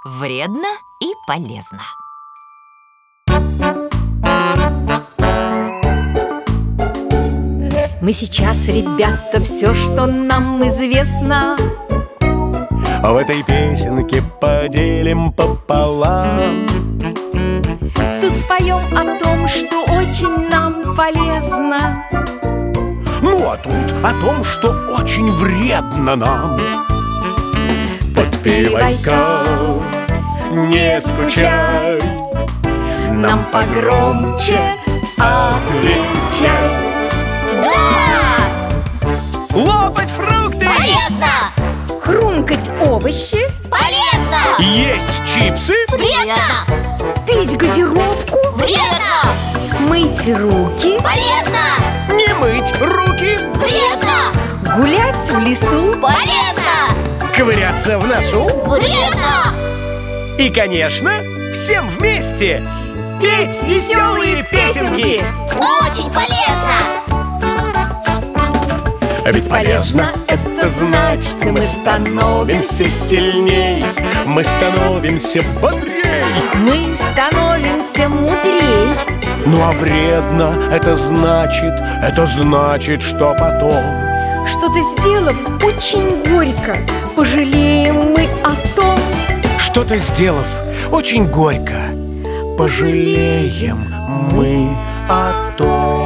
Вредно и полезно. Мы сейчас, ребята, все, что нам известно, в этой песенке поделим пополам. тут споем о том, что очень нам полезно. Ну а тут о том, что очень вредно нам. Подпевай-ка, не скучай, нам погромче отвечай. Да! Лопать фрукты! Полезно! Хрумкать овощи, Полезно! Есть чипсы! Вредно! пить газировку, Вредно! мыть руки, Полезно! Не мыть руки! Вредно! гулять в лесу, Полезно! Ковыряться в носу! Вредно! И, конечно, всем вместе петь веселые песенки! Очень полезно! А ведь полезно это значит, мы становимся сильней, мы становимся бодрей. мы становимся мудрей. Ну а вредно это значит, что потом Что-то сделав очень горько, пожалеем мы о том. что-то сделав очень горько, пожалеем мы о том.